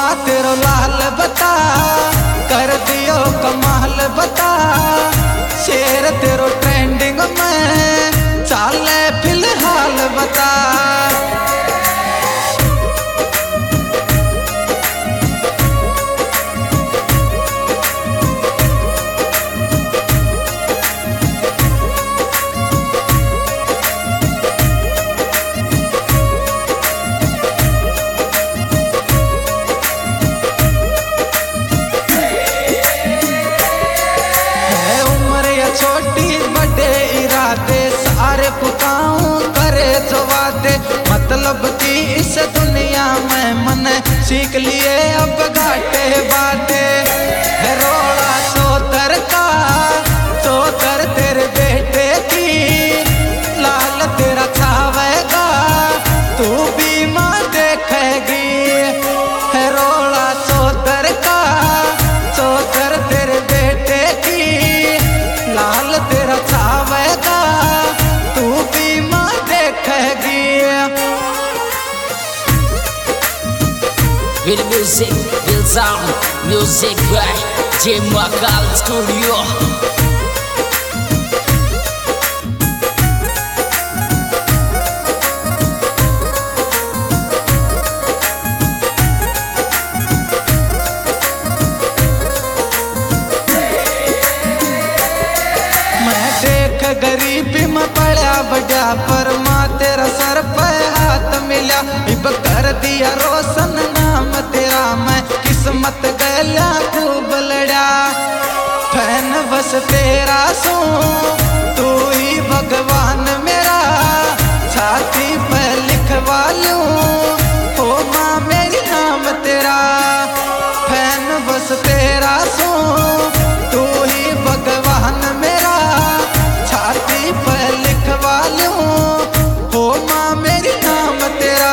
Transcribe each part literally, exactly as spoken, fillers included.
तेरो लाल बता, कर दियो कमाल बता, शेर तेरो ट्रेंडिंग में चाले फिलहाल बता। छोटी बड़े इरादे सारे पुकाऊं करे जो वादे, मतलब कि इस दुनिया में मन सीख लिए अब घाटे बाटे। रोड़ा सोतर का सोतर तेरे बेटे की, लाल तेरा छावेगा तू भी माँ देखेगी। रोड़ा सोतर का सोतर तेरे बेटे की, लाल तेरा छावेगा तू भी माँ देखेगी। Will music, will sound, music by J Makal Studio. गरीबी में पड़ा बड़ा पर माँ तेरा सर पे हाथ मिला, इब कर दिया रोशन नाम तेरा, मैं किस्मत गया खूब लड़ा। फैन बस तेरा सू तू ही भगवान मेरा, छाती पे लिखवा लूं हो माँ मेरी नाम तेरा। फैन बस तेरा सू तू ही भगवान मेरा, छाती पर लिखवा लूं हो माँ मेरी नाम तेरा।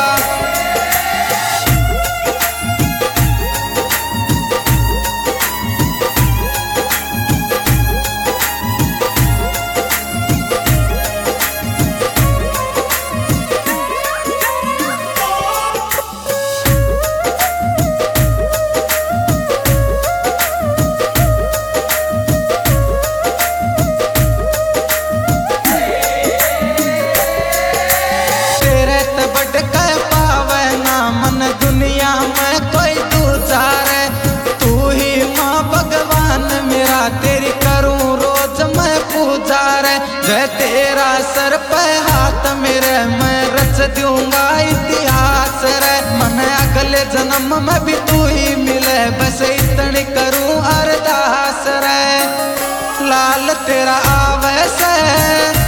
दुनिया में कोई दूजा रे तू ही माँ भगवान मेरा, तेरी करूं रोज मैं पूजा रे। जय तेरा सर पे हाथ मेरे, मैं रच दूंगा इतिहास रे। मन अगले जन्म में भी तू ही मिले, बस इतनी करूं अरदास रे। लाल तेरा आवे से